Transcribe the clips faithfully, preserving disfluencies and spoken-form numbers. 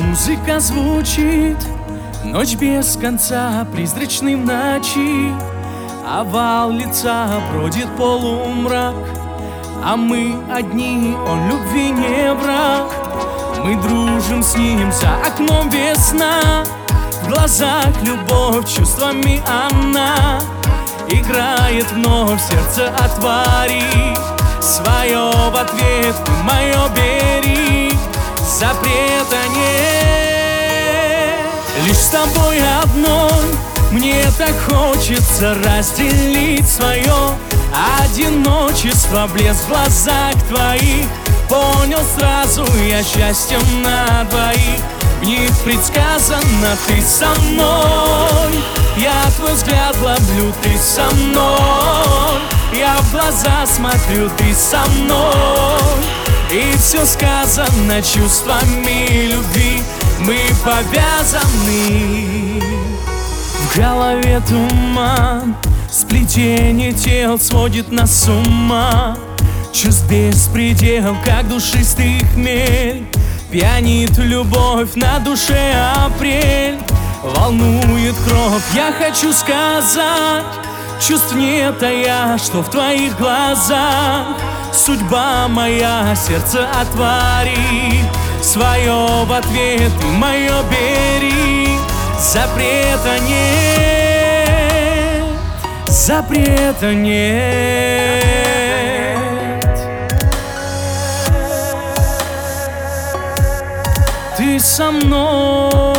Музыка звучит, ночь без конца, призрачный в ночи. Овал лица бродит полумрак, а мы одни, он любви не враг. Мы дружим с ним, за окном весна, в глазах любовь, чувствами она играет вновь, сердце отвори свое в ответ, ты мое бери, запрета нет. Лишь с тобой одной мне так хочется разделить свое одиночество. Блеск в глазах твоих понял сразу я счастьем на двоих. В них предсказано ты со мной, я твой взгляд ловлю, ты со мной, я в глаза смотрю, ты со мной. И все сказано чувствами любви, мы повязаны. В голове туман, сплетение тел сводит нас с ума. Чувств беспредел, как душистый хмель, пьянит любовь, на душе апрель, волнует кровь. Я хочу сказать, чувств нет, а я, что в твоих глазах. Судьба моя, сердце отвори свое в ответ, и мое бери. Запрета нет, запрета нет. Ты со мной.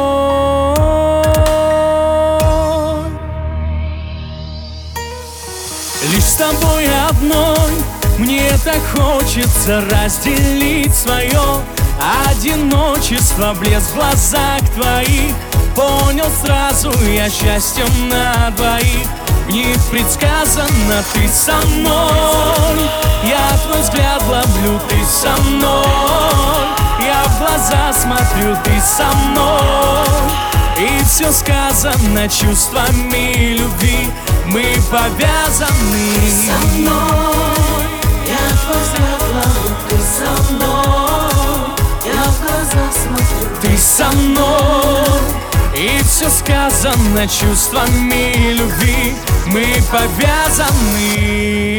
Лишь с тобой одной мне так хочется разделить свое одиночество. Блеск в глазах твоих понял сразу я счастьем на двоих. В них предсказано ты со мной, я твой взгляд ловлю, ты со мной, я в глаза смотрю, ты со мной. И все сказано чувствами любви, мы повязаны. Ты со мной, я твой взгляд ловлю, ты со мной, я в глаза смотрю, ты со мной. И все сказано чувствами любви, мы повязаны.